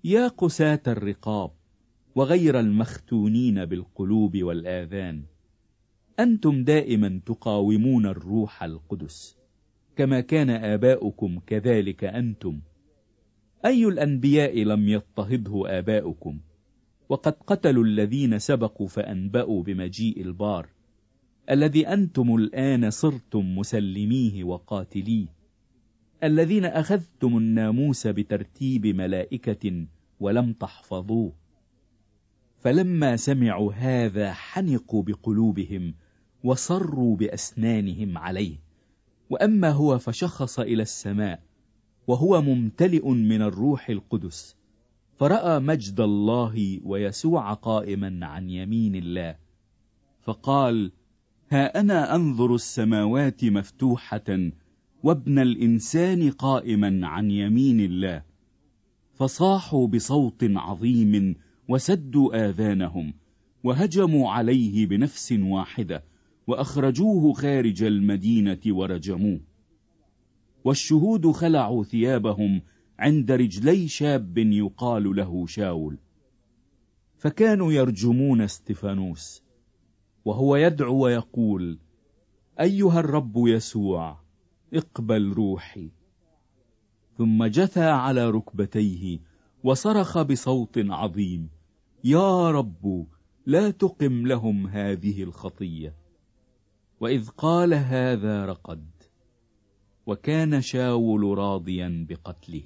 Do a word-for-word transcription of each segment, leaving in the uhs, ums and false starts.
يا قساة الرقاب وغير المختونين بالقلوب والآذان، أنتم دائما تقاومون الروح القدس كما كان آباؤكم كذلك أنتم. أي الأنبياء لم يضطهده آباؤكم؟ وقد قتلوا الذين سبقوا فأنبأوا بمجيء البار، الذي أنتم الآن صرتم مسلميه وقاتليه، الذين أخذتم الناموس بترتيب ملائكة ولم تحفظوه. فلما سمعوا هذا حنقوا بقلوبهم وصروا بأسنانهم عليه. وأما هو فشخص إلى السماء وهو ممتلئ من الروح القدس، فرأى مجد الله ويسوع قائما عن يمين الله، فقال: ها أنا أنظر السماوات مفتوحة وابن الإنسان قائما عن يمين الله. فصاحوا بصوت عظيم وسدوا آذانهم وهجموا عليه بنفس واحدة وأخرجوه خارج المدينة ورجموه. والشهود خلعوا ثيابهم عند رجلي شاب يقال له شاول، فكانوا يرجمون استفانوس وهو يدعو ويقول: أيها الرب يسوع، اقبل روحي. ثم جثى على ركبتيه وصرخ بصوت عظيم: يا رب، لا تقم لهم هذه الخطية. وإذ قال هذا رقد، وكان شاول راضيا بقتله.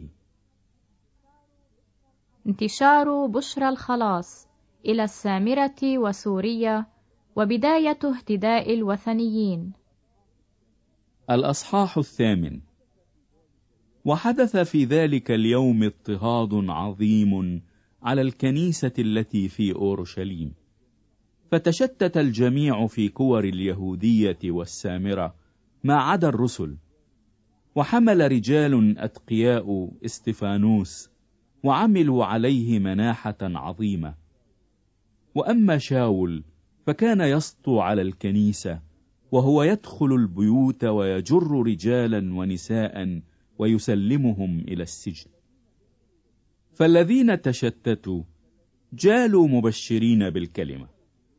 انتشار بشرى الخلاص إلى السامرة وسوريا، وبداية اهتداء الوثنيين. الأصحاح الثامن. وحدث في ذلك اليوم اضطهاد عظيم على الكنيسة التي في أورشليم، فتشتت الجميع في كور اليهودية والسامرة ما عدا الرسل. وحمل رجال أتقياء استفانوس وعملوا عليه مناحة عظيمة. وأما شاول فكان يسطو على الكنيسة، وهو يدخل البيوت ويجر رجالا ونساء ويسلمهم إلى السجن. فالذين تشتتوا جالوا مبشرين بالكلمة.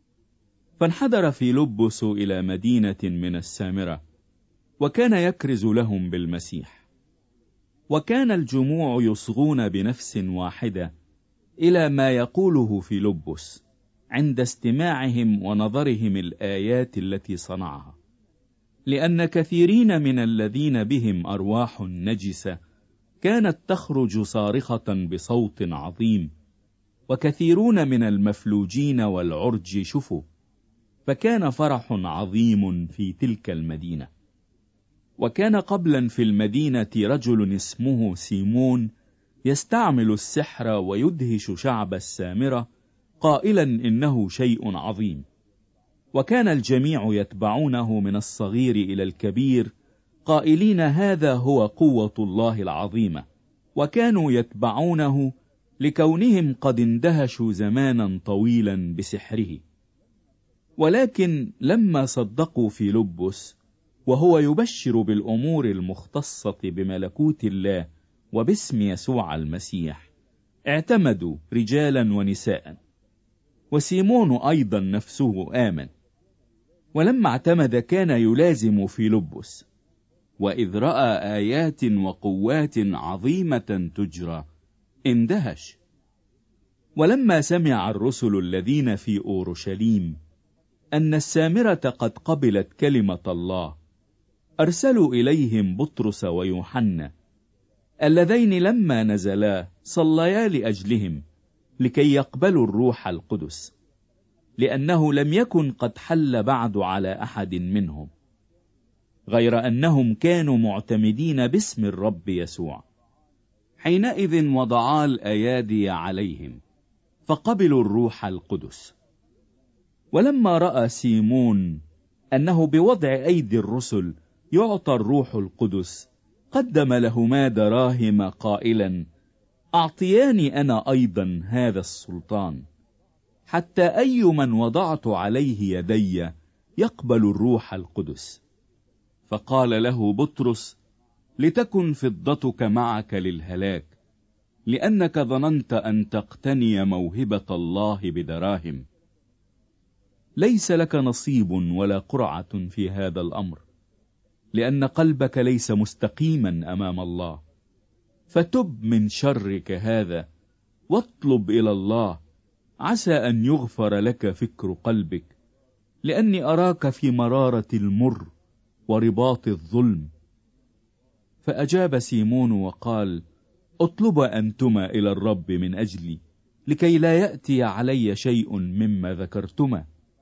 فانحدر فيلبس إلى مدينة من السامرة، وكان يكرز لهم بالمسيح. وكان الجموع يصغون بنفس واحدة إلى ما يقوله فيلبس عند استماعهم ونظرهم الآيات التي صنعها، لأن كثيرين من الذين بهم أرواح نجسة كانت تخرج صارخة بصوت عظيم، وكثيرون من المفلوجين والعرج شفوا. فكان فرح عظيم في تلك المدينة. وكان قبلا في المدينة رجل اسمه سيمون يستعمل السحر ويدهش شعب السامرة، قائلا إنه شيء عظيم. وكان الجميع يتبعونه من الصغير إلى الكبير، قائلين: هذا هو قوة الله العظيمة. وكانوا يتبعونه لكونهم قد اندهشوا زمانا طويلا بسحره. ولكن لما صدقوا فيلبس وهو يبشر بالأمور المختصة بملكوت الله وباسم يسوع المسيح، اعتمدوا رجالا ونساء. وسيمون أيضا نفسه آمن. ولما اعتمد كان يلازم فيلبس، وإذ رأى آيات وقوات عظيمة تجرى اندهش. ولما سمع الرسل الذين في أورشليم أن السامرة قد قبلت كلمة الله، أرسلوا إليهم بطرس ويوحنا، اللذين لما نزلا صليا لأجلهم لكي يقبلوا الروح القدس، لأنه لم يكن قد حل بعد على أحد منهم، غير أنهم كانوا معتمدين باسم الرب يسوع. حينئذ وضعا الأيادي عليهم فقبلوا الروح القدس. ولما رأى سيمون أنه بوضع أيدي الرسل يعطى الروح القدس، قدم لهما دراهم قائلا: أعطياني أنا أيضا هذا السلطان، حتى أي من وضعت عليه يدي يقبل الروح القدس. فقال له بطرس: لتكن فضتك معك للهلاك، لأنك ظننت أن تقتني موهبة الله بدراهم. ليس لك نصيب ولا قرعة في هذا الأمر، لأن قلبك ليس مستقيما أمام الله. فتب من شرك هذا واطلب إلى الله، عسى أن يغفر لك فكر قلبك، لأني أراك في مرارة المر ورباط الظلم. فأجاب سيمون وقال: اطلب أنتما إلى الرب من أجلي، لكي لا يأتي علي شيء مما ذكرتما.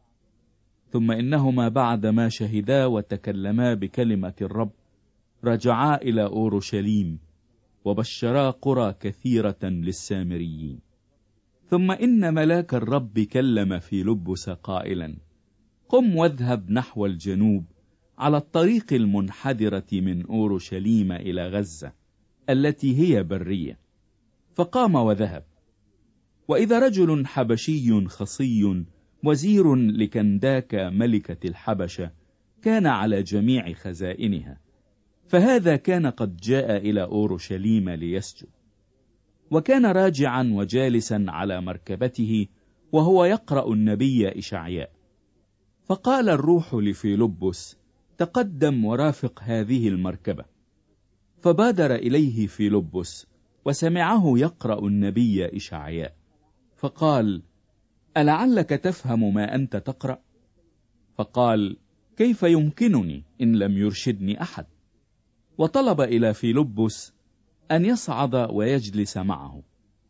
ثم إنهما بعدما شهدا وتكلما بكلمة الرب رجعا إلى أورشليم، وبشرا قرى كثيرة للسامريين. ثم إن ملاك الرب كلم فيلبس قائلا: قم واذهب نحو الجنوب على الطريق المنحدرة من أورشليم إلى غزة التي هي برية. فقام وذهب. وإذا رجل حبشي خصي وزير لكنداك ملكة الحبشة كان على جميع خزائنها، فهذا كان قد جاء إلى أورشليم ليسجد، وكان راجعا وجالسا على مركبته وهو يقرأ النبي إشعياء. فقال الروح لفيلبس: تقدم ورافق هذه المركبة. فبادر إليه فيلبس وسمعه يقرأ النبي إشعياء، فقال: ألعلك تفهم ما أنت تقرأ؟ فقال: كيف يمكنني إن لم يرشدني أحد؟ وطلب إلى فيلبس أن يصعد ويجلس معه.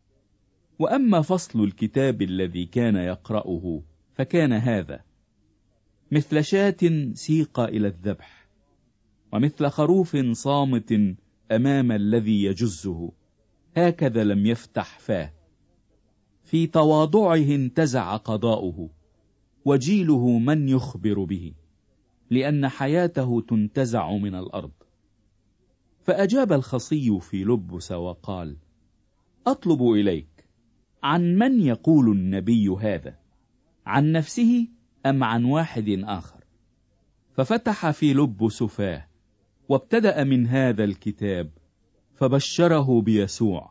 وأما فصل الكتاب الذي كان يقرأه فكان هذا: مثل شاة سيق إلى الذبح، ومثل خروف صامت أمام الذي يجزه، هكذا لم يفتح فاه. في تواضعه انتزع قضاؤه، وجيله من يخبر به، لأن حياته تنتزع من الأرض. فأجاب الخصي فيلبس وقال: أطلب إليك، عن من يقول النبي هذا؟ عن نفسه أم عن واحد آخر؟ ففتح فيلبس فاه وابتدأ من هذا الكتاب، فبشره بيسوع.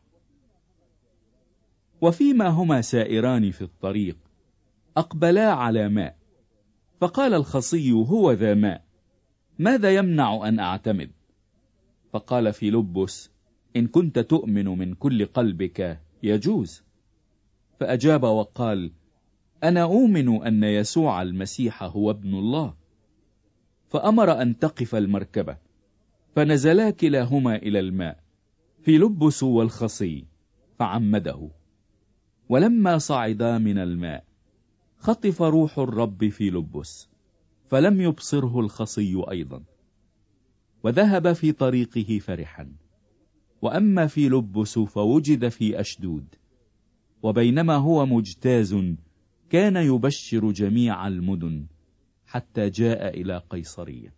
وفيما هما سائران في الطريق أقبلا على ماء، فقال الخصي: هو ذا ماء، ماذا يمنع أن أعتمد؟ فقال فيلبس: إن كنت تؤمن من كل قلبك يجوز. فأجاب وقال: أنا أؤمن أن يسوع المسيح هو ابن الله. فأمر أن تقف المركبة، فنزلا كلاهما إلى الماء، فيلبس والخصي، فعمده. ولما صعدا من الماء خطف روح الرب فيلبس، فلم يبصره الخصي أيضا، وذهب في طريقه فرحا. وأما فيلبس فوجد في أشدود، وبينما هو مجتاز كان يبشر جميع المدن حتى جاء إلى قيصرية.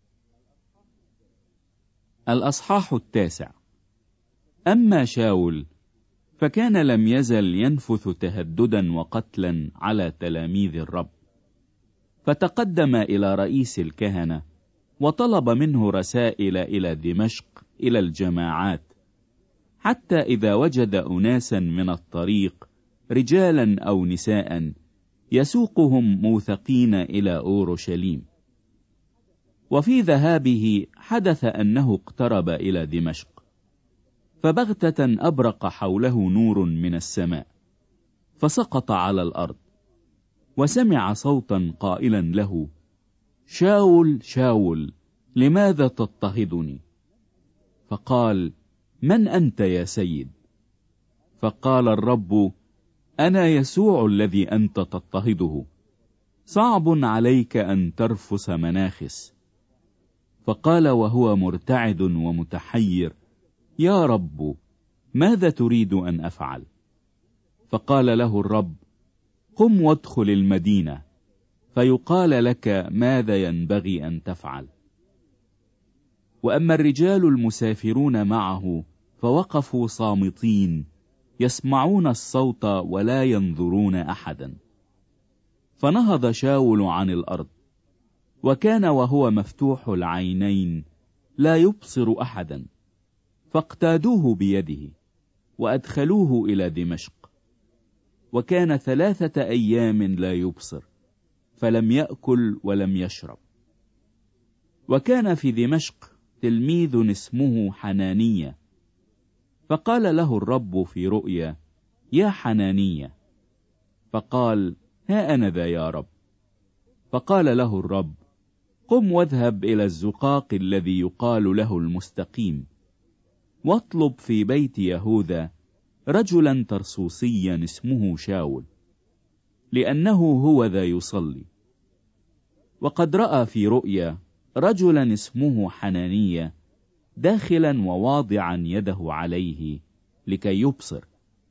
الأصحاح التاسع. أما شاول فكان لم يزل ينفث تهددا وقتلا على تلاميذ الرب، فتقدم إلى رئيس الكهنة وطلب منه رسائل إلى دمشق إلى الجماعات، حتى إذا وجد أناسا من الطريق رجالا أو نساء يسوقهم موثقين إلى أورشليم. وفي ذهابه حدث أنه اقترب إلى دمشق، فبغتة أبرق حوله نور من السماء، فسقط على الأرض، وسمع صوتا قائلا له: شاول شاول، لماذا تضطهدني؟ فقال: من أنت يا سيد؟ فقال الرب: أنا يسوع الذي أنت تضطهده، صعب عليك أن ترفس مناخس. فقال وهو مرتعد ومتحير: يا رب، ماذا تريد أن أفعل؟ فقال له الرب: قم وادخل المدينة، فيقال لك ماذا ينبغي أن تفعل. وأما الرجال المسافرون معه فوقفوا صامتين، يسمعون الصوت ولا ينظرون أحدا. فنهض شاول عن الأرض، وكان وهو مفتوح العينين لا يبصر أحدا، فاقتادوه بيده وأدخلوه إلى دمشق، وكان ثلاثة أيام لا يبصر، فلم يأكل ولم يشرب. وكان في دمشق تلميذ اسمه حنانية، فقال له الرب في رؤيا: يا حنانية. فقال: ها أنا ذا يا رب. فقال له الرب: قم واذهب إلى الزقاق الذي يقال له المستقيم، واطلب في بيت يهوذا رجلا ترسوسيا اسمه شاول، لأنه هو ذا يصلي. وقد رأى في رؤيا رجلا اسمه حنانية داخلا وواضعا يده عليه لكي يبصر.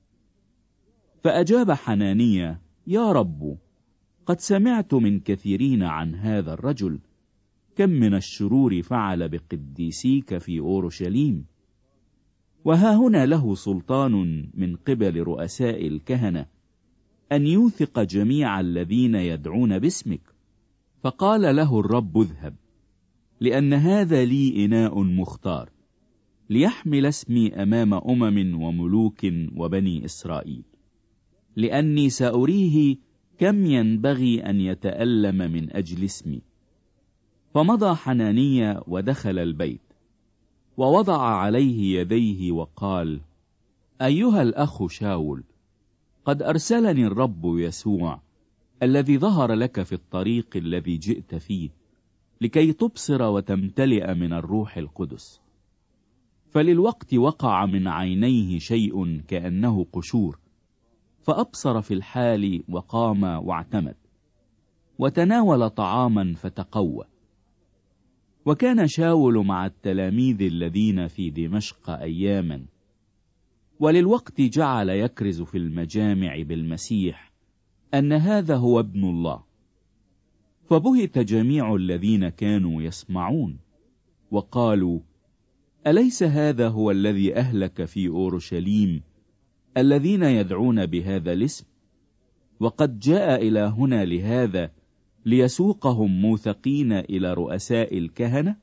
فأجاب حنانية: يا رب، قد سمعت من كثيرين عن هذا الرجل، كم من الشرور فعل بقديسيك في أورشليم، وها هنا له سلطان من قبل رؤساء الكهنة أن يوثق جميع الذين يدعون باسمك. فقال له الرب: اذهب، لأن هذا لي إناء مختار ليحمل اسمي أمام أمم وملوك وبني إسرائيل، لأني سأريه كم ينبغي أن يتألم من أجل اسمي. فمضى حنانية ودخل البيت، ووضع عليه يديه وقال: أيها الأخ شاول، قد أرسلني الرب يسوع الذي ظهر لك في الطريق الذي جئت فيه، لكي تبصر وتمتلئ من الروح القدس. فللوقت وقع من عينيه شيء كأنه قشور، فأبصر في الحال وقام واعتمد، وتناول طعاما فتقوى. وكان شاول مع التلاميذ الذين في دمشق أياما، وللوقت جعل يكرز في المجامع بالمسيح أن هذا هو ابن الله. فبهت جميع الذين كانوا يسمعون، وقالوا: أليس هذا هو الذي أهلك في أورشليم الذين يدعون بهذا الاسم؟ وقد جاء إلى هنا لهذا، ليسوقهم موثقين إلى رؤساء الكهنة.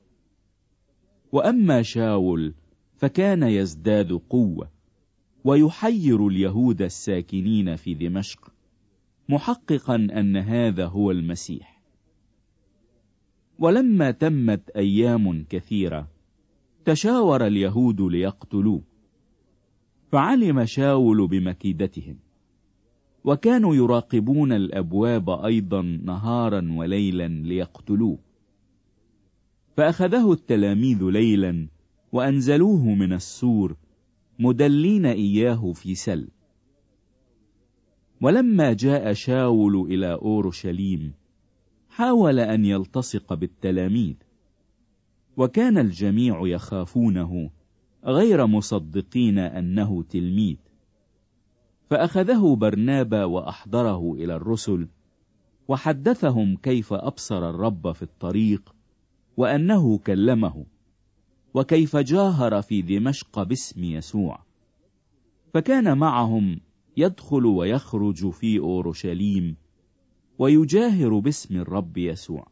وأما شاول فكان يزداد قوة، ويحير اليهود الساكنين في دمشق، محققا أن هذا هو المسيح. ولما تمت أيام كثيرة، تشاور اليهود ليقتلوه، فعلم شاول بمكيدتهم، وكانوا يراقبون الأبواب أيضا نهارا وليلا ليقتلوه. فأخذه التلاميذ ليلا وأنزلوه من السور، مدلين إياه في سل. ولما جاء شاول إلى أورشليم، حاول أن يلتصق بالتلاميذ، وكان الجميع يخافونه غير مصدقين أنه تلميذ. فأخذه برنابا وأحضره إلى الرسل، وحدثهم كيف أبصر الرب في الطريق، وأنه كلمه، وكيف جاهر في دمشق باسم يسوع. فكان معهم يدخل ويخرج في أورشليم، ويجاهر باسم الرب يسوع.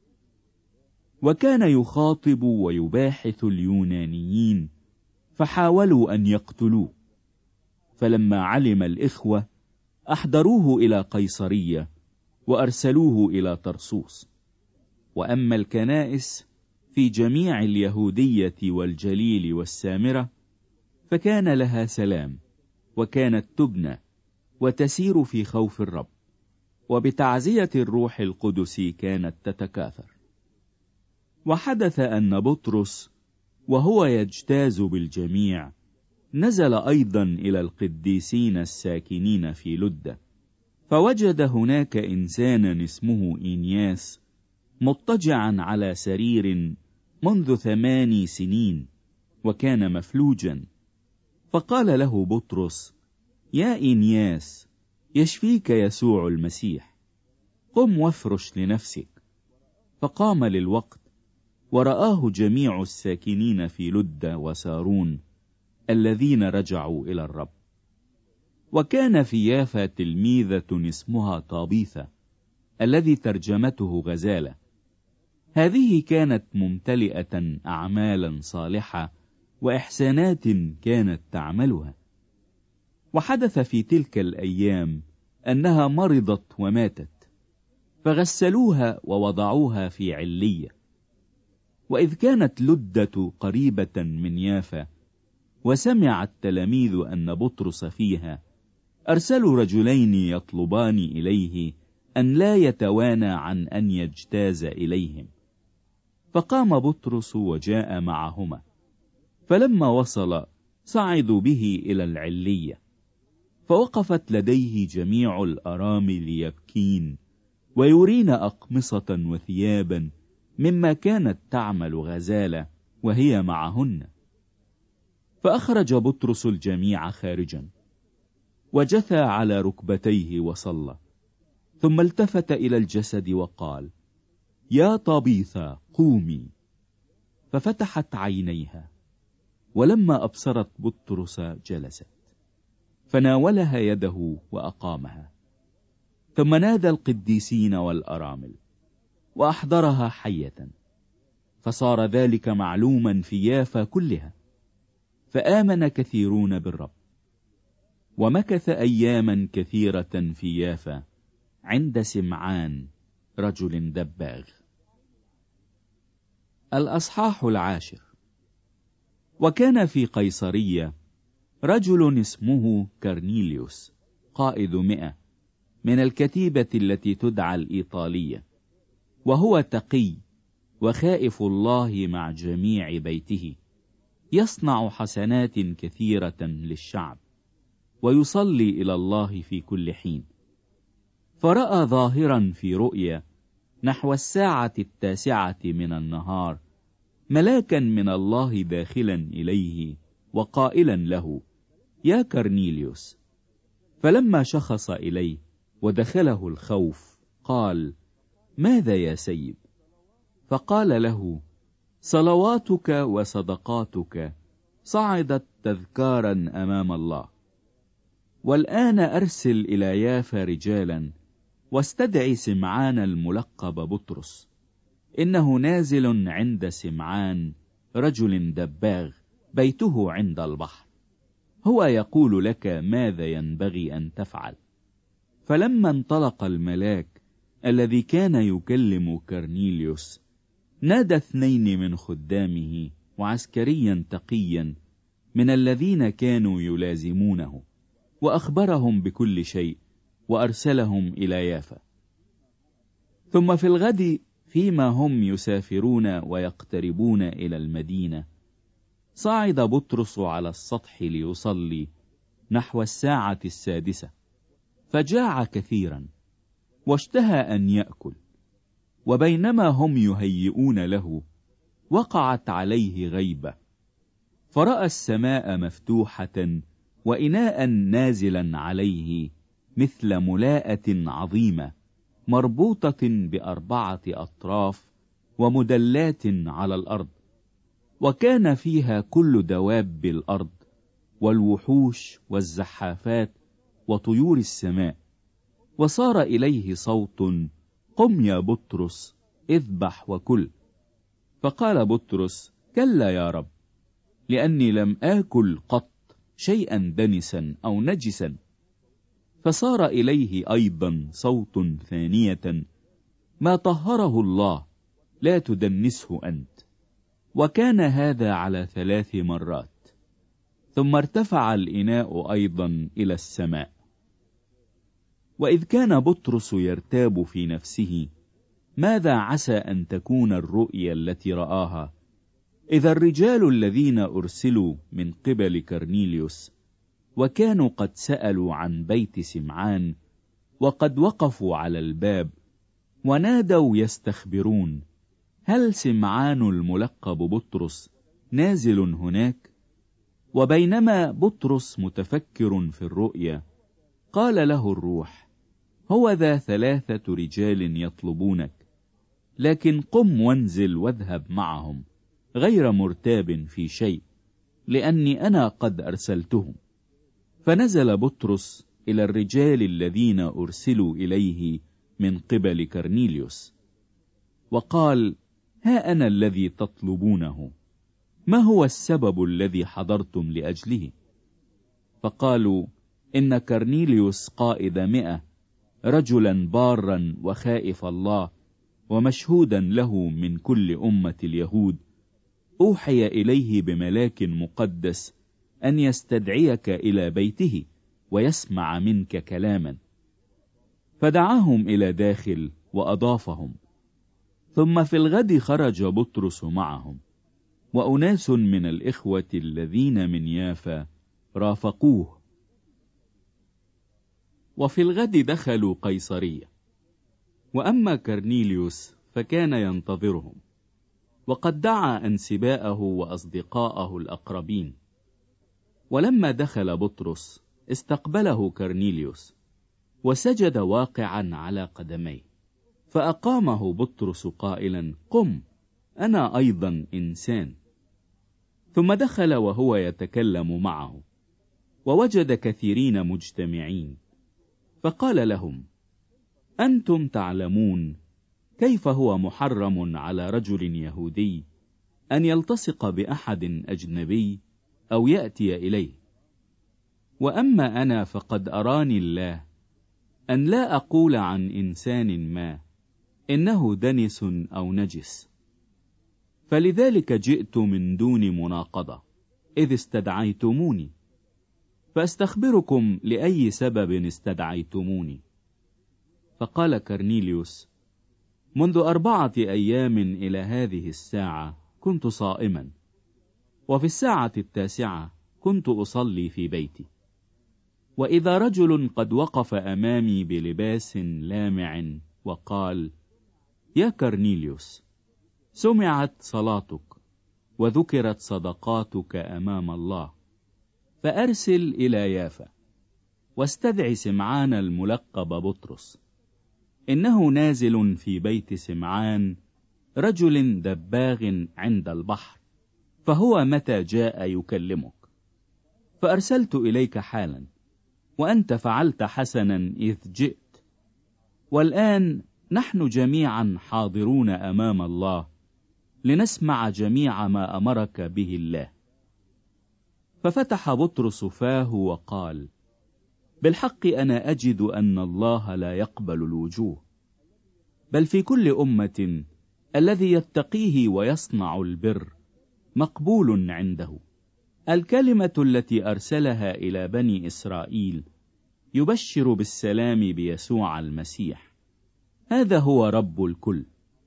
وكان يخاطب ويباحث اليونانيين، فحاولوا أن يقتلوه. فلما علم الإخوة أحضروه إلى قيصرية، وأرسلوه إلى ترسوس. وأما الكنائس في جميع اليهودية والجليل والسامرة فكان لها سلام، وكانت تبنى وتسير في خوف الرب، وبتعزية الروح القدس كانت تتكاثر. وحدث أن بطرس وهو يجتاز بالجميع نزل أيضا إلى القديسين الساكنين في لدة، فوجد هناك إنسانا اسمه إنياس مضطجعا على سرير منذ ثماني سنين، وكان مفلوجا. فقال له بطرس: يا إنياس، يشفيك يسوع المسيح، قم وافرش لنفسك. فقام للوقت، ورآه جميع الساكنين في لدة وسارون الذين رجعوا إلى الرب. وكان في يافا تلميذة اسمها طابيثة، الذي ترجمته غزالة. هذه كانت ممتلئة أعمالا صالحة وإحسانات كانت تعملها، وحدث في تلك الأيام أنها مرضت وماتت، فغسلوها ووضعوها في علية. وإذ كانت لدة قريبة من يافا، وسمع التلاميذ أن بطرس فيها، أرسلوا رجلين يطلبان إليه أن لا يتوانى عن أن يجتاز إليهم. فقام بطرس وجاء معهما، فلما وصل صعدوا به إلى العلية، فوقفت لديه جميع الأرامل يبكين ويرين أقمصة وثيابا مما كانت تعمل غزالة وهي معهن. فأخرج بطرس الجميع خارجا، وجثى على ركبتيه وصلى، ثم التفت إلى الجسد وقال: يا طبيثا قومي. ففتحت عينيها، ولما أبصرت بطرس جلست، فناولها يده وأقامها. ثم نادى القديسين والأرامل وأحضرها حية، فصار ذلك معلوما في يافا كلها، فآمن كثيرون بالرب. ومكث أياما كثيرة في يافا عند سمعان رجل دباغ. الأصحاح العاشر. وكان في قيصرية رجل اسمه كرنيليوس، قائد مئة من الكتيبة التي تدعى الإيطالية، وهو تقي وخائف الله مع جميع بيته، يصنع حسنات كثيرة للشعب، ويصلي إلى الله في كل حين. فرأى ظاهرا في رؤيا نحو الساعة التاسعة من النهار ملاكا من الله داخلا إليه وقائلا له: يا كرنيليوس. فلما شخص إليه ودخله الخوف قال: ماذا يا سيد؟ فقال له: صلواتك وصدقاتك صعدت تذكارا أمام الله، والآن أرسل إلى يافا رجالا واستدعي سمعان الملقب بطرس، إنه نازل عند سمعان رجل دباغ بيته عند البحر، هو يقول لك ماذا ينبغي أن تفعل. فلما انطلق الملاك الذي كان يكلم كرنيليوس، نادى اثنين من خدامه وعسكريا تقيا من الذين كانوا يلازمونه، وأخبرهم بكل شيء، وأرسلهم إلى يافا. ثم في الغد فيما هم يسافرون ويقتربون إلى المدينة، صعد بطرس على السطح ليصلي نحو الساعة السادسة، فجاع كثيرا واشتهى أن يأكل. وبينما هم يهيئون له وقعت عليه غيبة، فرأى السماء مفتوحة وإناء نازلا عليه مثل ملاءة عظيمة مربوطة بأربعة أطراف ومدلات على الأرض، وكان فيها كل دواب الأرض والوحوش والزحافات وطيور السماء. وصار إليه صوت: قم يا بطرس، اذبح وكل. فقال بطرس: كلا يا رب، لأني لم آكل قط شيئا دنسا أو نجسا. فصار إليه أيضا صوت ثانية: ما طهره الله لا تدنسه أنت. وكان هذا على ثلاث مرات، ثم ارتفع الإناء أيضا إلى السماء. وإذ كان بطرس يرتاب في نفسه ماذا عسى أن تكون الرؤيا التي رآها، إذا الرجال الذين أرسلوا من قبل كرنيليوس وكانوا قد سألوا عن بيت سمعان، وقد وقفوا على الباب ونادوا يستخبرون: هل سمعان الملقب بطرس نازل هناك؟ وبينما بطرس متفكر في الرؤيا، قال له الروح: هو ذا ثلاثة رجال يطلبونك، لكن قم وانزل واذهب معهم غير مرتاب في شيء، لأني أنا قد أرسلتهم. فنزل بطرس إلى الرجال الذين أرسلوا إليه من قبل كرنيليوس وقال: ها أنا الذي تطلبونه، ما هو السبب الذي حضرتم لأجله؟ فقالوا: إن كرنيليوس قائد مئة، رجلا بارا وخائف الله ومشهودا له من كل أمة اليهود، أوحي إليه بملاك مقدس أن يستدعيك إلى بيته ويسمع منك كلاما. فدعاهم إلى داخل وأضافهم. ثم في الغد خرج بطرس معهم، وأناس من الإخوة الذين من يافا رافقوه. وفي الغد دخلوا قيصرية. وأما كرنيليوس فكان ينتظرهم، وقد دعا أنسباءه وأصدقاءه الأقربين. ولما دخل بطرس استقبله كرنيليوس، وسجد واقعا على قدميه، فأقامه بطرس قائلا: قم، أنا أيضا إنسان. ثم دخل وهو يتكلم معه، ووجد كثيرين مجتمعين، فقال لهم: أنتم تعلمون كيف هو محرم على رجل يهودي أن يلتصق بأحد أجنبي أو يأتي إليه. وأما أنا فقد أراني الله أن لا أقول عن إنسان ما إنه دنس أو نجس. فلذلك جئت من دون مناقضة إذ استدعيتموني، فأستخبركم لأي سبب استدعيتموني. فقال كرنيليوس: منذ أربعة أيام إلى هذه الساعة كنت صائما، وفي الساعة التاسعة كنت أصلي في بيتي، وإذا رجل قد وقف أمامي بلباس لامع وقال: يا كرنيليوس، سمعت صلاتك وذكرت صدقاتك أمام الله، فأرسل إلى يافا واستدع سمعان الملقب بطرس، إنه نازل في بيت سمعان رجل دباغ عند البحر، فهو متى جاء يكلمك. فأرسلت إليك حالا، وأنت فعلت حسنا إذ جئت. والآن نحن جميعا حاضرون أمام الله لنسمع جميع ما أمرك به الله. ففتح بطرس فاه وقال: بالحق أنا أجد أن الله لا يقبل الوجوه، بل في كل أمة الذي يتقيه ويصنع البر مقبول عنده. الكلمة التي أرسلها إلى بني إسرائيل يبشر بالسلام بيسوع المسيح، هذا هو رب الكل.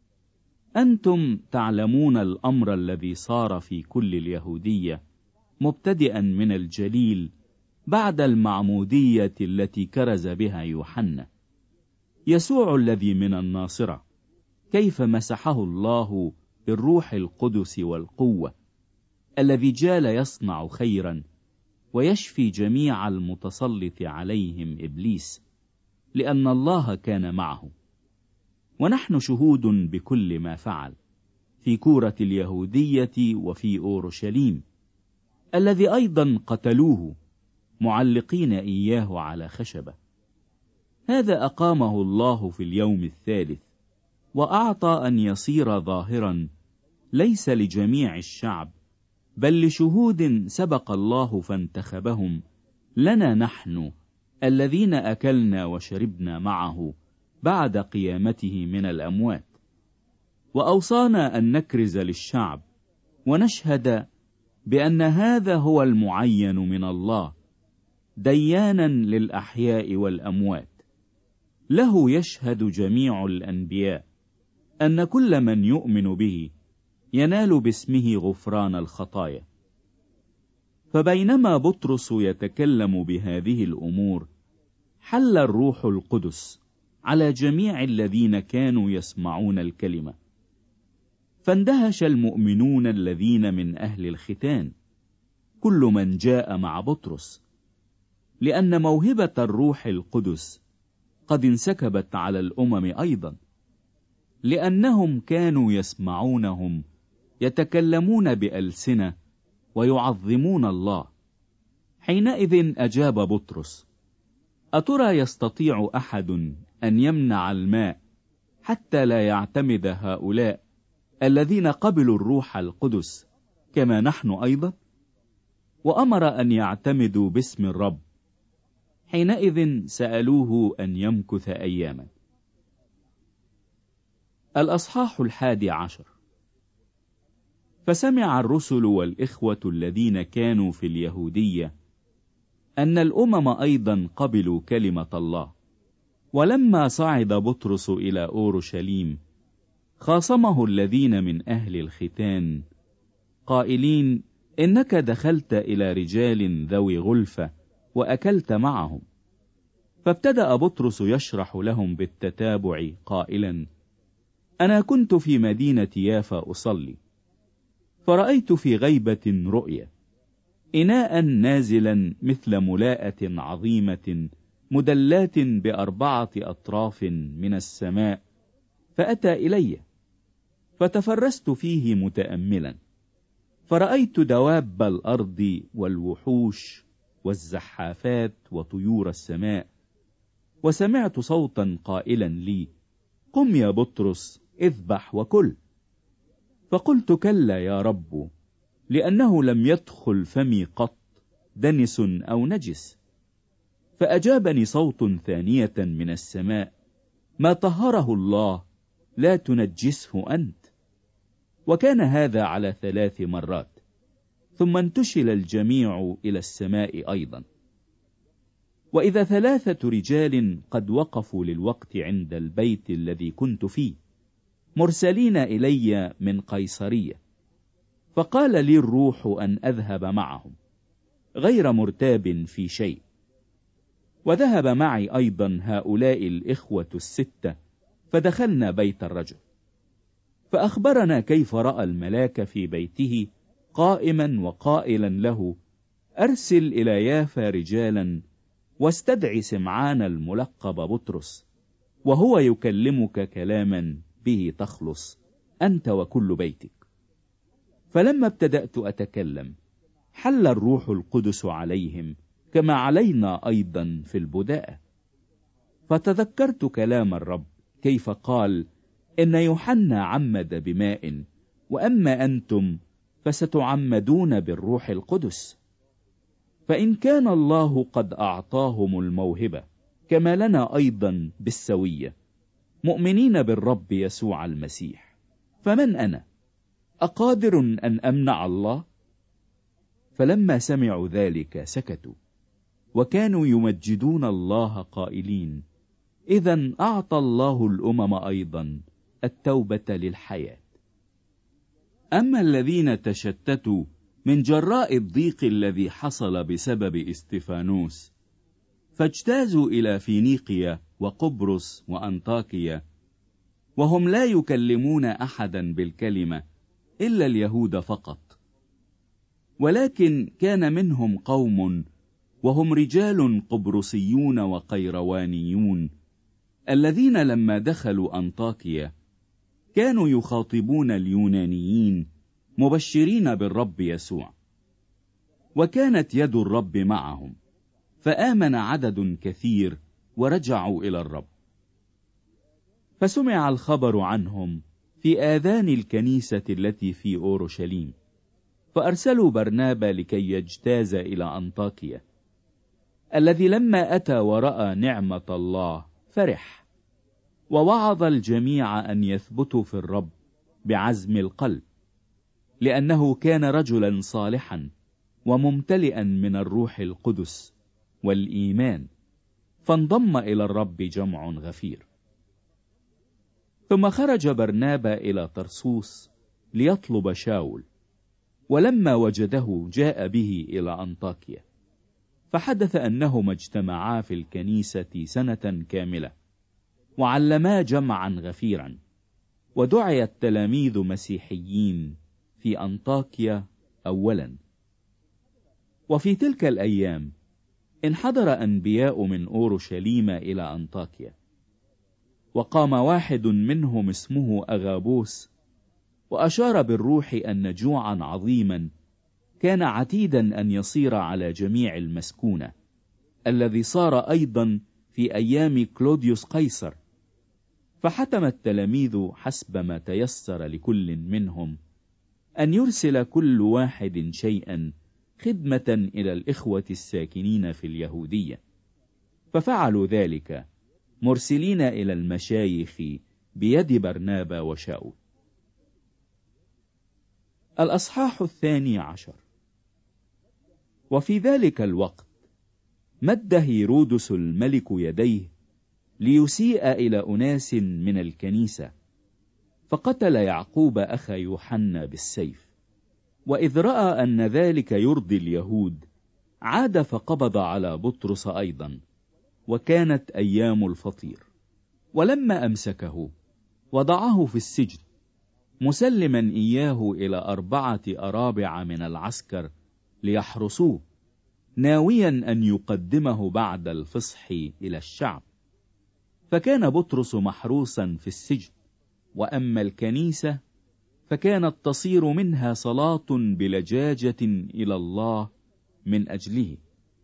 أنتم تعلمون الأمر الذي صار في كل اليهودية، مبتدئا من الجليل بعد المعمودية التي كرز بها يوحنا، يسوع الذي من الناصرة، كيف مسحه الله بالروح القدس والقوة، الذي جال يصنع خيرا ويشفي جميع المتسلط عليهم إبليس، لأن الله كان معه. ونحن شهود بكل ما فعل في كورة اليهودية وفي أورشليم، الذي أيضا قتلوه معلقين إياه على خشبة. هذا أقامه الله في اليوم الثالث، وأعطى أن يصير ظاهرا ليس لجميع الشعب، بل لشهود سبق الله فانتخبهم لنا نحن الذين أكلنا وشربنا معه بعد قيامته من الأموات. وأوصانا أن نكرز للشعب ونشهد بأن هذا هو المعين من الله ديانا للأحياء والأموات. له يشهد جميع الأنبياء أن كل من يؤمن به ينال باسمه غفران الخطايا. فبينما بطرس يتكلم بهذه الأمور، حل الروح القدس على جميع الذين كانوا يسمعون الكلمة، فاندهش المؤمنون الذين من أهل الختان كل من جاء مع بطرس، لأن موهبة الروح القدس قد انسكبت على الأمم أيضا، لأنهم كانوا يسمعونهم يتكلمون بألسنة ويعظمون الله. حينئذ أجاب بطرس: أترى يستطيع أحد أن يمنع الماء حتى لا يعتمد هؤلاء الذين قبلوا الروح القدس كما نحن أيضا؟ وأمر أن يعتمدوا باسم الرب. حينئذ سألوه أن يمكث أياما. الأصحاح الحادي عشر. فسمع الرسل والإخوة الذين كانوا في اليهودية أن الأمم أيضا قبلوا كلمة الله. ولما صعد بطرس إلى أورشليم خاصمه الذين من أهل الختان قائلين: إنك دخلت إلى رجال ذوي غلفة وأكلت معهم. فابتدأ بطرس يشرح لهم بالتتابع قائلا: أنا كنت في مدينة يافا أصلي، فرأيت في غيبة رؤيا إناء نازلا مثل ملاءة عظيمة مدلات بأربعة أطراف من السماء، فأتى إلي، فتفرست فيه متأملا، فرأيت دواب الأرض والوحوش والزحافات وطيور السماء. وسمعت صوتا قائلا لي: قم يا بطرس، اذبح وكل. فقلت: كلا يا رب، لأنه لم يدخل فمي قط دنس أو نجس. فأجابني صوت ثانية من السماء: ما طهره الله لا تنجسه أنت. وكان هذا على ثلاث مرات، ثم انتشل الجميع إلى السماء أيضا. وإذا ثلاثة رجال قد وقفوا للوقت عند البيت الذي كنت فيه، مرسلين إلي من قيصرية. فقال لي الروح أن أذهب معهم، غير مرتاب في شيء. وذهب معي أيضا هؤلاء الإخوة الستة، فدخلنا بيت الرجل، فأخبرنا كيف رأى الملاك في بيته قائما وقائلا له: أرسل إلى يافا رجالا واستدعي سمعان الملقب بطرس، وهو يكلمك كلاما به تخلص أنت وكل بيتك. فلما ابتدأت أتكلم حل الروح القدس عليهم، كما علينا أيضا في البداءة. فتذكرت كلام الرب كيف قال: إن يوحنا عمد بماء، وأما أنتم فستعمدون بالروح القدس. فإن كان الله قد أعطاهم الموهبة، كما لنا أيضا بالسوية، مؤمنين بالرب يسوع المسيح، فمن أنا أقادر أن أمنع الله؟ فلما سمعوا ذلك سكتوا، وكانوا يمجدون الله قائلين: إذن أعطى الله الأمم أيضا التوبة للحياة. أما الذين تشتتوا من جراء الضيق الذي حصل بسبب استفانوس، فاجتازوا إلى فينيقيا وقبرص وأنطاكيا، وهم لا يكلمون أحدا بالكلمة إلا اليهود فقط. ولكن كان منهم قوم وهم رجال قبرصيون وقيروانيون، الذين لما دخلوا أنطاكيا كانوا يخاطبون اليونانيين مبشرين بالرب يسوع. وكانت يد الرب معهم، فآمن عدد كثير ورجعوا إلى الرب. فسمع الخبر عنهم في آذان الكنيسة التي في أورشليم، فأرسلوا برنابا لكي يجتاز إلى أنطاكيا، الذي لما أتى ورأى نعمة الله فرح، ووعظ الجميع أن يثبتوا في الرب بعزم القلب، لأنه كان رجلا صالحا وممتلئا من الروح القدس والإيمان، فانضم إلى الرب جمع غفير. ثم خرج برنابا إلى طرسوس ليطلب شاول، ولما وجده جاء به إلى أنطاكيا. فحدث أنهما اجتمعا في الكنيسة سنة كاملة، وعلما جمعا غفيرا، ودعي التلاميذ مسيحيين في أنطاكيا أولا. وفي تلك الأيام انحدر أنبياء من أورشليم إلى أنطاكيا، وقام واحد منهم اسمه أغابوس، وأشار بالروح أن جوعا عظيما كان عتيدا أن يصير على جميع المسكونة، الذي صار أيضا في أيام كلوديوس قيصر. فحتم التلاميذ حسب ما تيسر لكل منهم أن يرسل كل واحد شيئا خدمة إلى الإخوة الساكنين في اليهودية. ففعلوا ذلك مرسلين إلى المشايخ بيد برنابا وشاول. الأصحاح الثاني عشر. وفي ذلك الوقت مد هيرودس الملك يديه ليسيء إلى أناس من الكنيسة، فقتل يعقوب أخا يوحنا بالسيف. وإذ رأى أن ذلك يرضي اليهود عاد فقبض على بطرس أيضا، وكانت أيام الفطير. ولما أمسكه وضعه في السجن، مسلما إياه إلى أربعة أرابع من العسكر ليحرسوه، ناويا أن يقدمه بعد الفصح إلى الشعب. فكان بطرس محروسا في السجن، وأما الكنيسة فكانت تصير منها صلاة بلجاجة إلى الله من أجله.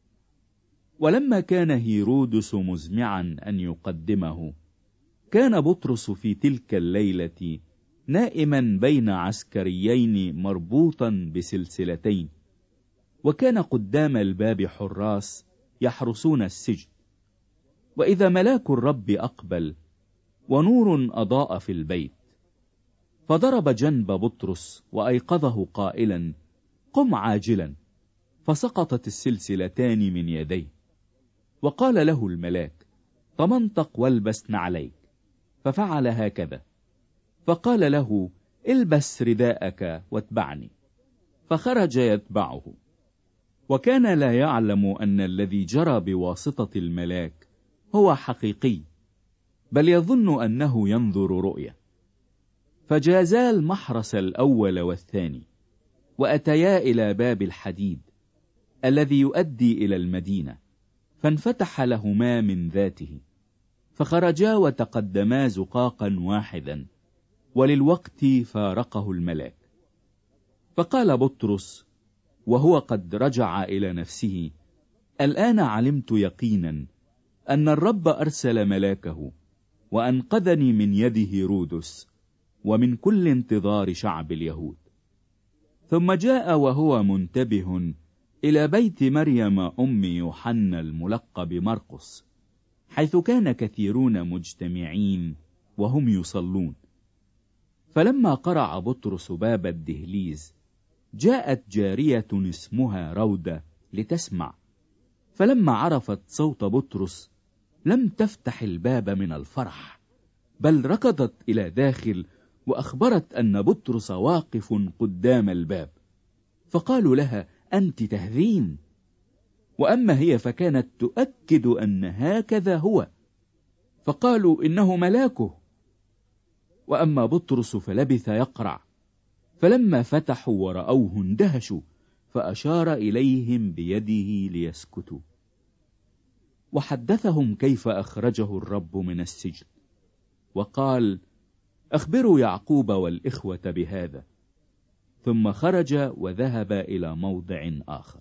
ولما كان هيرودس مزمعا أن يقدمه، كان بطرس في تلك الليلة نائما بين عسكريين مربوطا بسلسلتين، وكان قدام الباب حراس يحرسون السجن. وإذا ملاك الرب أقبل ونور أضاء في البيت، فضرب جنب بطرس وأيقظه قائلا: قم عاجلا. فسقطت السلسلتان من يديه. وقال له الملاك: تمنطق والبس نعليك. ففعل هكذا. فقال له: البس رداءك واتبعني. فخرج يتبعه. وكان لا يعلم أن الذي جرى بواسطة الملاك هو حقيقي، بل يظن أنه ينظر رؤيا. فجازا المحرس الأول والثاني، وأتيا إلى باب الحديد الذي يؤدي إلى المدينة، فانفتح لهما من ذاته، فخرجا وتقدما زقاقا واحدا، وللوقت فارقه الملاك. فقال بطرس وهو قد رجع إلى نفسه: الآن علمت يقينا أن الرب أرسل ملاكه وأنقذني من يد هيرودس ومن كل انتظار شعب اليهود. ثم جاء وهو منتبه إلى بيت مريم أم يوحنا الملقب مرقس، حيث كان كثيرون مجتمعين وهم يصلون. فلما قرع بطرس باب الدهليز، جاءت جارية اسمها رودة لتسمع. فلما عرفت صوت بطرس لم تفتح الباب من الفرح، بل ركضت إلى داخل وأخبرت أن بطرس واقف قدام الباب. فقالوا لها: أنت تهذين. وأما هي فكانت تؤكد أن هكذا هو، فقالوا: إنه ملاكه. وأما بطرس فلبث يقرع، فلما فتحوا ورأوه اندهشوا، فأشار إليهم بيده ليسكتوا. وحدثهم كيف أخرجه الرب من السجن، وقال: أخبروا يعقوب والإخوة بهذا. ثم خرج وذهب إلى موضع آخر.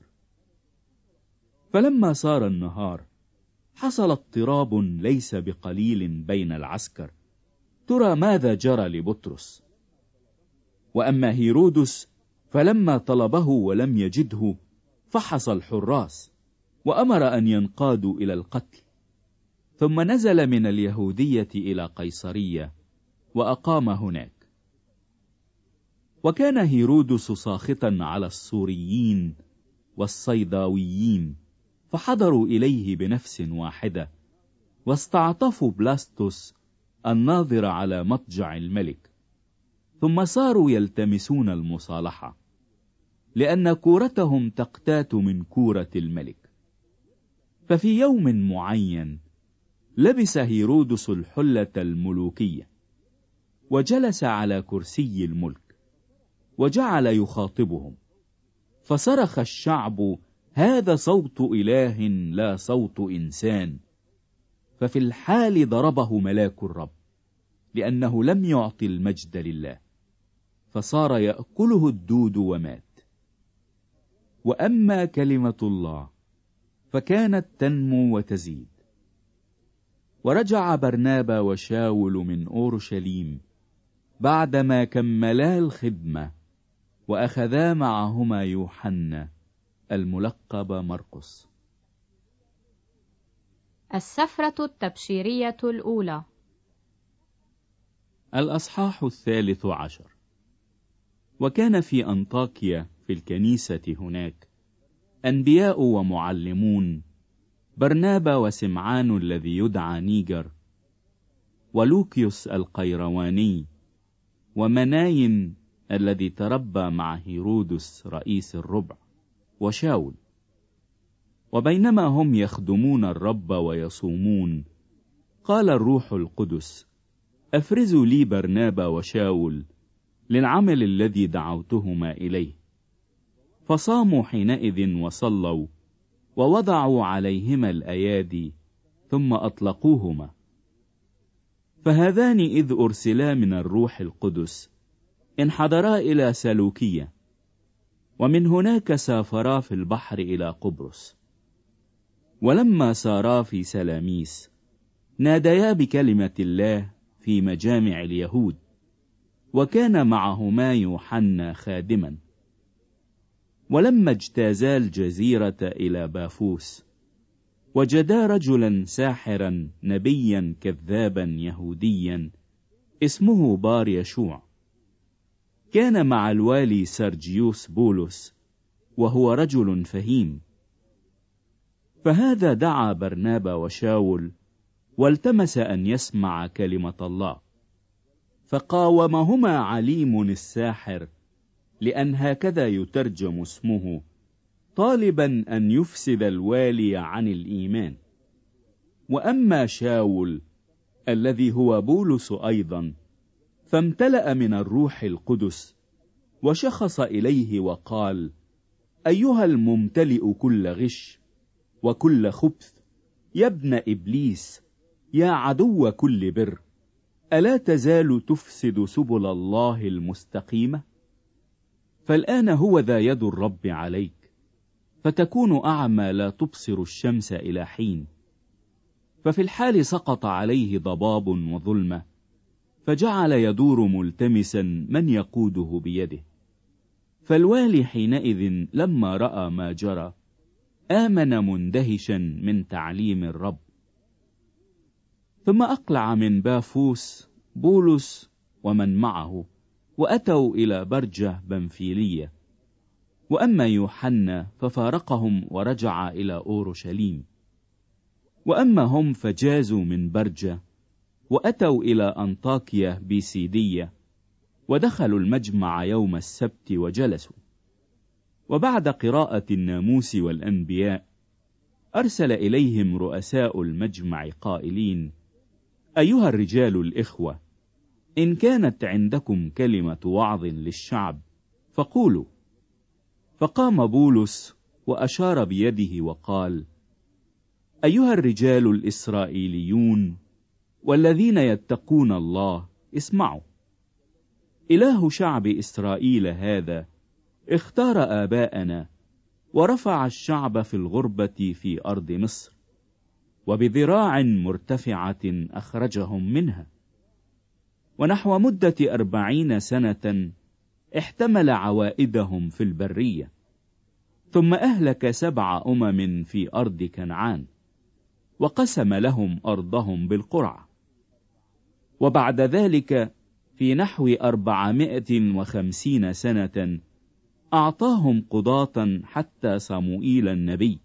فلما صار النهار، حصل اضطراب ليس بقليل بين العسكر، ترى ماذا جرى لبطرس. وأما هيرودس فلما طلبه ولم يجده، فحص الحراس وأمر أن ينقادوا إلى القتل. ثم نزل من اليهودية إلى قيصرية وأقام هناك. وكان هيرودس ساخطا على السوريين والصيداويين، فحضروا إليه بنفس واحدة، واستعطفوا بلاستوس الناظر على مضجع الملك. ثم صاروا يلتمسون المصالحة، لأن كورتهم تقتات من كورة الملك. ففي يوم معين لبس هيرودس الحلة الملوكية، وجلس على كرسي الملك، وجعل يخاطبهم. فصرخ الشعب: هذا صوت إله لا صوت إنسان. ففي الحال ضربه ملاك الرب، لأنه لم يعطي المجد لله، فصار يأكله الدود ومات. وأما كلمة الله فكانت تنمو وتزيد. ورجع برنابا وشاول من أورشليم بعدما كملا الخدمة، وأخذا معهما يوحنا الملقب مرقس. السفرة التبشيرية الأولى. الأصحاح الثالث عشر. وكان في أنطاكيا في الكنيسة هناك أنبياء ومعلمون، برنابا وسمعان الذي يدعى نيجر، ولوكيوس القيرواني، ومناين الذي تربى مع هيرودس رئيس الربع، وشاول. وبينما هم يخدمون الرب ويصومون، قال الروح القدس: أفرزوا لي برنابا وشاول للعمل الذي دعوتهما إليه. فصاموا حينئذ وصلوا، ووضعوا عليهما الأيادي، ثم أطلقوهما. فهذان إذ أرسلا من الروح القدس انحدرا إلى سلوكية، ومن هناك سافرا في البحر إلى قبرص. ولما سارا في سلاميس، ناديا بكلمة الله في مجامع اليهود، وكان معهما يوحنا خادما. ولما اجتازا الجزيرة إلى بافوس، وجدا رجلا ساحرا نبيا كذابا يهوديا اسمه بار يشوع، كان مع الوالي سرجيوس بولس، وهو رجل فهيم. فهذا دعا برنابا وشاول، والتمس أن يسمع كلمة الله. فقاومهما عليم الساحر، لأن هكذا يترجم اسمه، طالبا أن يفسد الوالي عن الإيمان. وأما شاول الذي هو بولس أيضا، فامتلأ من الروح القدس، وشخص إليه وقال: أيها الممتلئ كل غش وكل خبث، يا ابن إبليس، يا عدو كل بر، ألا تزال تفسد سبل الله المستقيمة؟ فالآن هو ذا يد الرب عليك، فتكون أعمى لا تبصر الشمس إلى حين. ففي الحال سقط عليه ضباب وظلمة، فجعل يدور ملتمسا من يقوده بيده. فالوالي حينئذ لما رأى ما جرى، آمن مندهشا من تعليم الرب. ثم أقلع من بافوس بولس ومن معه، وأتوا إلى برجة بنفيلية. وأما يوحنا ففارقهم ورجع إلى أورشليم. وأما هم فجازوا من برجة، وأتوا إلى أنطاكيا بيسيدية، ودخلوا المجمع يوم السبت وجلسوا. وبعد قراءة الناموس والأنبياء، أرسل إليهم رؤساء المجمع قائلين: أيها الرجال الإخوة، إن كانت عندكم كلمة وعظ للشعب فقولوا. فقام بولس وأشار بيده وقال: أيها الرجال الإسرائيليون والذين يتقون الله، اسمعوا. إله شعب إسرائيل هذا اختار آباءنا، ورفع الشعب في الغربة في أرض مصر، وبذراع مرتفعة أخرجهم منها. ونحو مدة أربعين سنة احتمل عوائدهم في البرية، ثم أهلك سبع أمم في أرض كنعان، وقسم لهم أرضهم بالقرعة. وبعد ذلك في نحو أربعمائة وخمسين سنة أعطاهم قضاة حتى صموئيل النبي.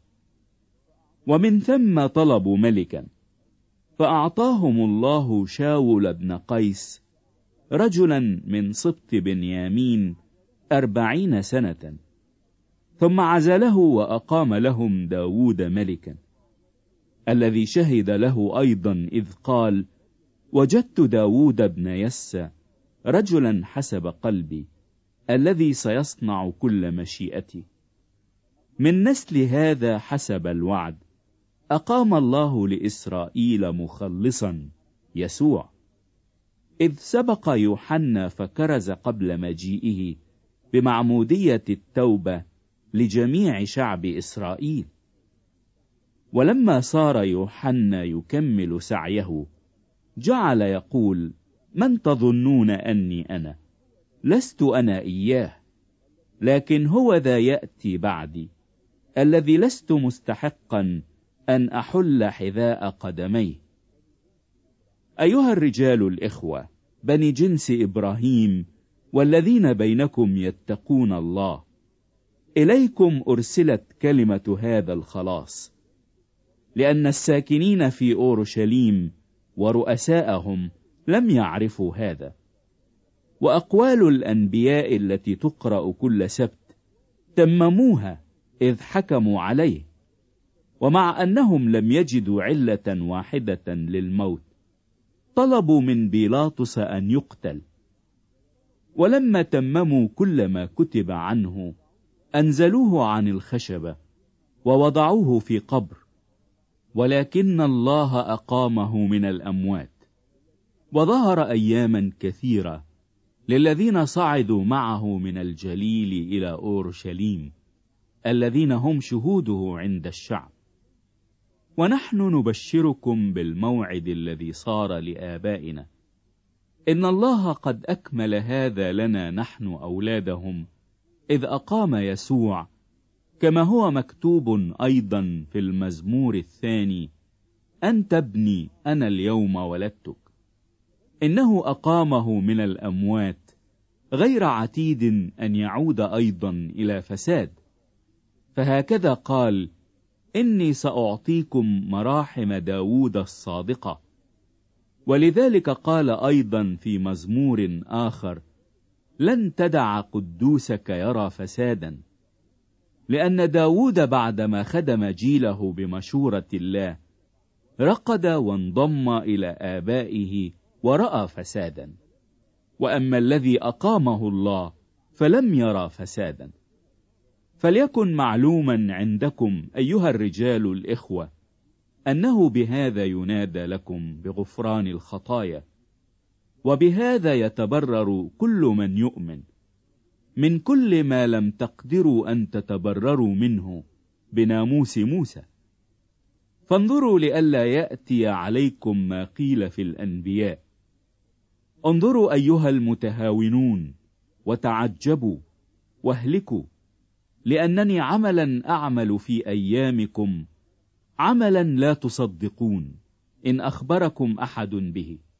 ومن ثم طلبوا ملكا، فأعطاهم الله شاول بن قيس، رجلا من سبط بنيامين، أربعين سنة. ثم عزله وأقام لهم داود ملكا، الذي شهد له أيضا إذ قال: وجدت داود بن يسى رجلا حسب قلبي، الذي سيصنع كل مشيئتي. من نسل هذا حسب الوعد أقام الله لإسرائيل مخلصا، يسوع، إذ سبق يوحنا فكرز قبل مجيئه بمعمودية التوبة لجميع شعب إسرائيل. ولما صار يوحنا يكمل سعيه، جعل يقول: من تظنون أني أنا؟ لست أنا إياه، لكن هو ذا يأتي بعدي، الذي لست مستحقا أن أحل حذاء قدميه. أيها الرجال الإخوة بني جنس إبراهيم والذين بينكم يتقون الله، إليكم أرسلت كلمة هذا الخلاص، لأن الساكنين في أورشليم ورؤساءهم لم يعرفوا هذا. وأقوال الأنبياء التي تقرأ كل سبت تمموها إذ حكموا عليه، ومع أنهم لم يجدوا علة واحدة للموت طلبوا من بيلاطس أن يقتل. ولما تمموا كل ما كتب عنه أنزلوه عن الخشبة ووضعوه في قبر، ولكن الله أقامه من الأموات، وظهر أياما كثيرة للذين صعدوا معه من الجليل إلى أورشليم، الذين هم شهوده عند الشعب. ونحن نبشركم بالموعد الذي صار لآبائنا، إن الله قد أكمل هذا لنا نحن أولادهم إذ أقام يسوع، كما هو مكتوب أيضا في المزمور الثاني: أنت ابني أنا اليوم ولدتك. إنه أقامه من الأموات غير عتيد أن يعود أيضا إلى فساد. فهكذا قال: إني سأعطيكم مراحم داود الصادقة. ولذلك قال أيضا في مزمور آخر: لن تدع قدوسك يرى فسادا. لأن داود بعدما خدم جيله بمشورة الله رقد وانضم إلى آبائه ورأى فسادا، وأما الذي أقامه الله فلم يرى فسادا. فليكن معلوما عندكم أيها الرجال الإخوة أنه بهذا ينادى لكم بغفران الخطايا، وبهذا يتبرر كل من يؤمن، من كل ما لم تقدروا أن تتبرروا منه بناموس موسى. فانظروا لئلا يأتي عليكم ما قيل في الأنبياء: انظروا أيها المتهاونون وتعجبوا واهلكوا، لأنني عملا أعمل في أيامكم، عملا لا تصدقون إن أخبركم أحد به.